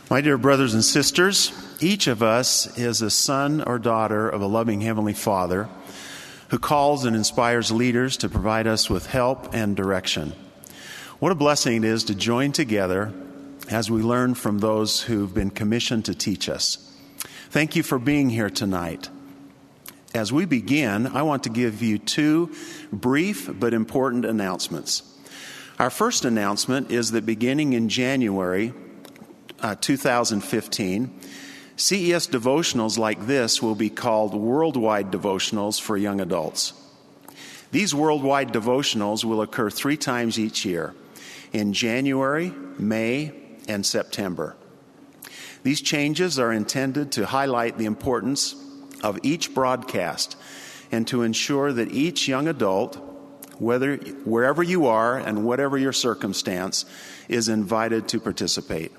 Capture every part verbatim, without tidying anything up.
My dear brothers and sisters, each of us is a son or daughter of a loving Heavenly Father who calls and inspires leaders to provide us with help and direction. What a blessing it is to join together as we learn from those who've been commissioned to teach us. Thank you for being here tonight. As we begin, I want to give you two brief but important announcements. Our first announcement is that beginning in January uh, two thousand fifteen, C E S devotionals like this will be called Worldwide Devotionals for young adults. These worldwide devotionals will occur three times each year, in January, May, and September. These changes are intended to highlight the importance of each broadcast and to ensure that each young adult, whether wherever you are and whatever your circumstance, is invited to participate.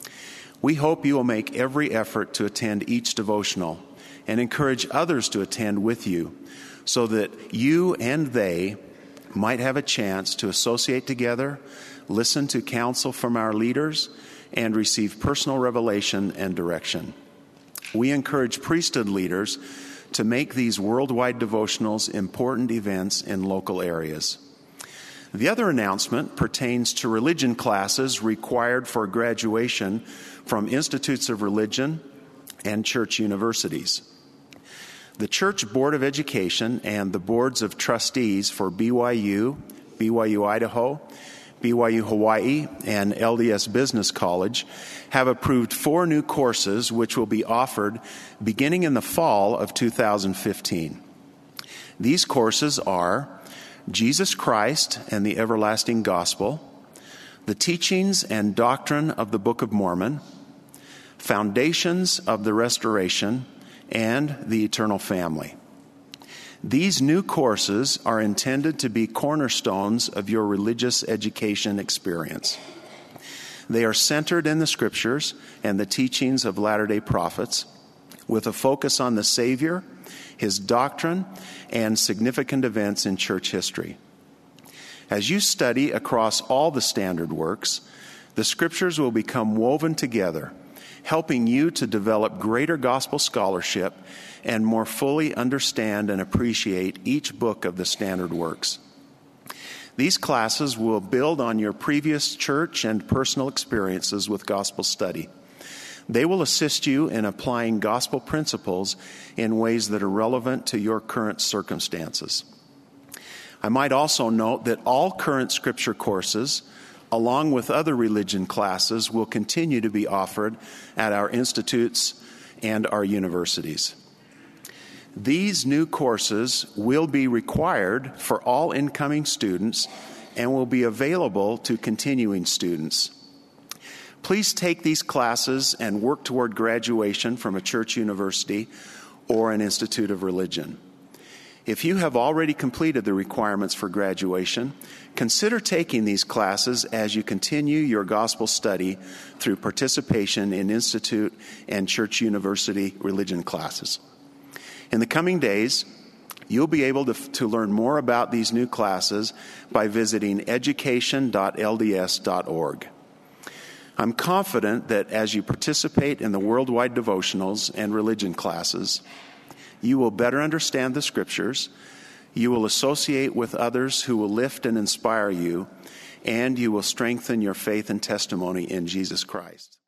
We hope you will make every effort to attend each devotional and encourage others to attend with you so that you and they might have a chance to associate together, listen to counsel from our leaders, and receive personal revelation and direction. We encourage priesthood leaders to make these worldwide devotionals important events in local areas. The other announcement pertains to religion classes required for graduation from institutes of religion and church universities. The Church Board of Education and the boards of trustees for B Y U, B Y U Idaho, B Y U Hawaii, and L D S Business College have approved four new courses which will be offered beginning in the fall of two thousand fifteen. These courses are Jesus Christ and the Everlasting Gospel, the Teachings and Doctrine of the Book of Mormon, Foundations of the Restoration, and the Eternal Family. These new courses are intended to be cornerstones of your religious education experience. They are centered in the Scriptures and the teachings of Latter-day Prophets, with a focus on the Savior, His doctrine, and significant events in church history. As you study across all the standard works, the Scriptures will become woven together, helping you to develop greater gospel scholarship and more fully understand and appreciate each book of the standard works. These classes will build on your previous church and personal experiences with gospel study. They will assist you in applying gospel principles in ways that are relevant to your current circumstances. I might also note that all current scripture courses, along with other religion classes, will continue to be offered at our institutes and our universities. These new courses will be required for all incoming students and will be available to continuing students. Please take these classes and work toward graduation from a church university or an institute of religion. If you have already completed the requirements for graduation, consider taking these classes as you continue your gospel study through participation in institute and church university religion classes. In the coming days, you'll be able to, to learn more about these new classes by visiting education dot L D S dot org. I'm confident that as you participate in the worldwide devotionals and religion classes, you will better understand the Scriptures, you will associate with others who will lift and inspire you, and you will strengthen your faith and testimony in Jesus Christ.